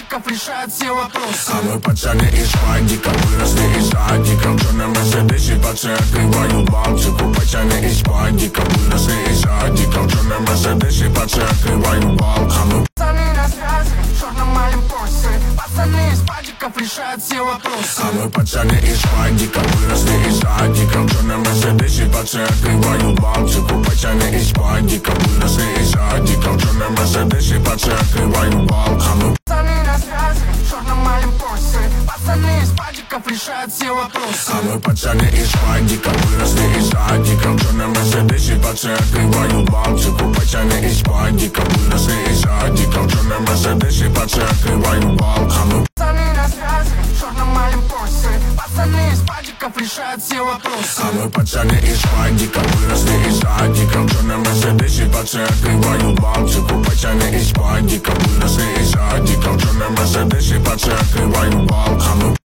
падиков решает все вопросы. А мы пацаны из падика, выросли из садика. В черном мерседесе пацаны открывают Балтику. Пацаны из падика, выросли из садика. В черном мерседесе пацаны открывают Балтику. А мы пацаны на связи, в черном моем порсе. Пацаны из падиков решают все вопросы. А мы пацаны из падика, выросли из садика. В черном мерседесе пацаны открывают Балтику. Пацаны из падика, выросли из садика. В черном мерседесе пацаны открывают Балтику. А мы пацаны на связи, в черном моем порсе. Пацаны из падиков решают все вопросы. А мы пацаны из падика, выросли из садика. В черном мерседесе пацаны открывают Балтику. Пацаны из падика, выросли из садика. В черном мерседесе пацаны открывают Балтику. А мы пацаны на связи, в черном моем порсе. Пацаны из падиков решают все вопросы. А мы пацаны из падика, выросли из садика. В черном мерседесе пацаны открывают Балтику. Пацаны из падика, выросли из садика. В черном мерседесе пацаны открывают Балтику. А мы